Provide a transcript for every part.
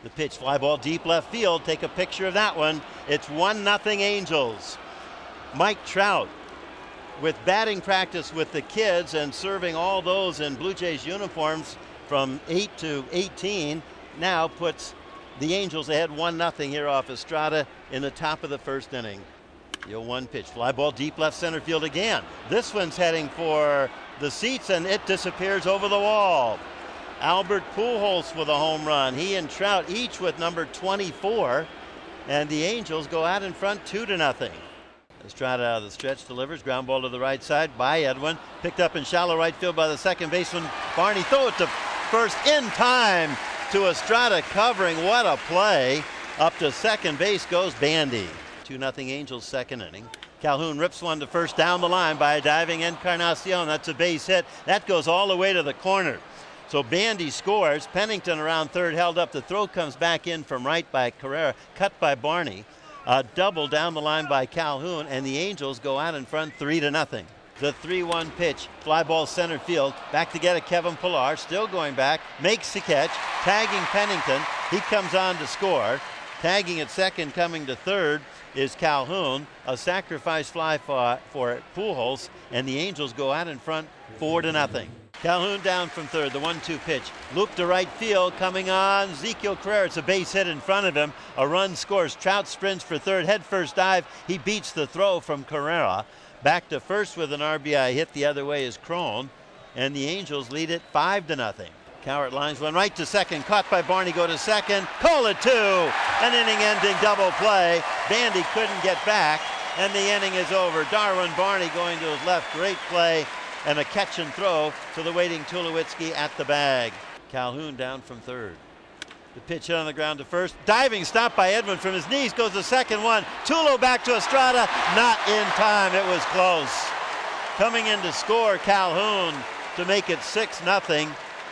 The pitch, fly ball deep left field. Take a picture of that one. It's 1-0 Angels. Mike Trout, with batting practice with the kids and serving all those in Blue Jays uniforms from 8 to 18, now puts the Angels ahead 1-0 here off Estrada in the top of the first inning. The 0-1 pitch, fly ball deep left center field again. This one's heading for the seats and it disappears over the wall. Albert Pujols with a home run. He and Trout each with number 24, and the Angels go out in front 2-0. Estrada out of the stretch delivers, ground ball to the right side by Edwin, picked up in shallow right field by the second baseman Barney. Throw it to first in time to Estrada covering. What a play. Up to second base goes Bandy. 2-0 Angels second inning. Calhoun rips one to first down the line by a diving Encarnacion. That's a base hit. That goes all the way to the corner. So Bandy scores. Pennington around third held up. The throw comes back in from right by Carrera, cut by Barney. A double down the line by Calhoun, and the Angels go out in front 3-0. The 3-1 pitch, fly ball center field. Back to get it, Kevin Pillar, still going back, makes the catch, tagging Pennington. He comes on to score. Tagging at second, coming to third is Calhoun. A sacrifice fly for Pujols, and the Angels go out in front 4-0. Calhoun down from third, the 1-2 pitch. Loop to right field, coming on Ezekiel Carrera. It's a base hit in front of him. A run scores. Trout sprints for third, head first dive. He beats the throw from Carrera. Back to first with an RBI hit the other way is Cron, and the Angels lead it 5-0. Cowart lines one right to second, caught by Barney, go to second, call it 2. An inning-ending double play. Bandy couldn't get back, and the inning is over. Darwin Barney going to his left, great play, and a catch and throw to the waiting Tulowitzki at the bag. Calhoun down from third. The pitch hit on the ground to first. Diving stop by Edwin from his knees. Goes the second one. Tulo back to Estrada. Not in time. It was close. Coming in to score Calhoun to make it 6-0.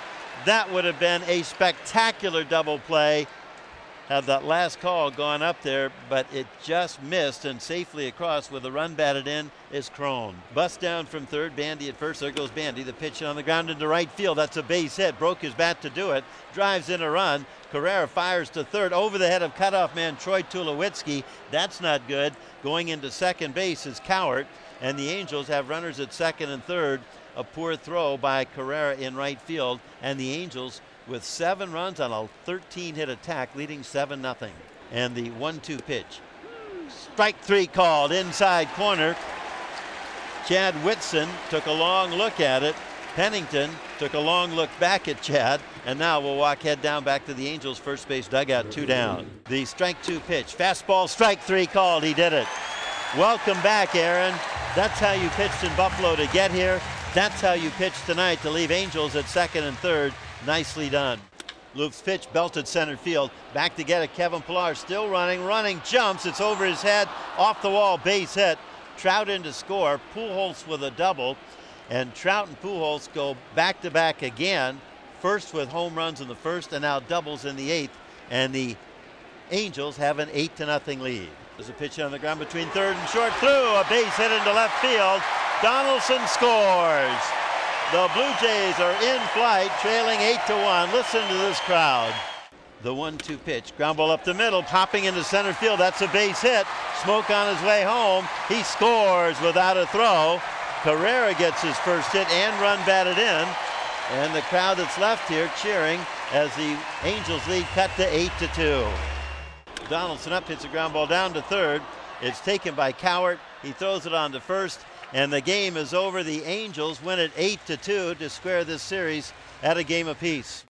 That would have been a spectacular double play had that last call gone up there, but it just missed, and safely across with a run batted in is Cron. Bust down from third, Bandy at first. There goes Bandy. The pitch on the ground into right field. That's a base hit. Broke his bat to do it. Drives in a run. Carrera fires to third over the head of cutoff man Troy Tulowitzki. That's not good. Going into second base is Cowart, and the Angels have runners at second and third. A poor throw by Carrera in right field, and the Angels with 7 runs on a 13-hit attack, leading 7-0. And the 1-2 pitch. Strike 3 called, inside corner. Chad Whitson took a long look at it. Pennington took a long look back at Chad, and now we'll walk head down back to the Angels' first base dugout, 2 down. The strike 2 pitch. Fastball, strike 3 called. He did it. Welcome back, Aaron. That's how you pitched in Buffalo to get here. That's how you pitched tonight to leave Angels at second and third. Nicely done. Loop's pitch belted center field. Back to get it. Kevin Pillar still running, jumps. It's over his head, off the wall, base hit. Trout in to score. Pujols with a double. And Trout and Pujols go back to back again. First with home runs in the first and now doubles in the 8th. And the Angels have an 8-0 lead. There's a pitch on the ground between third and short. Through a base hit into left field. Donaldson scores. The Blue Jays are in flight, trailing 8-1. Listen to this crowd. The 1-2 pitch, ground ball up the middle, popping into center field. That's a base hit. Smoke on his way home. He scores without a throw. Carrera gets his first hit and run batted in. And the crowd that's left here cheering as the Angels lead cut to 8-2. Donaldson up, hits a ground ball down to third. It's taken by Cowart. He throws it on to first. And the game is over. The Angels win it 8-2 to square this series at a game apiece.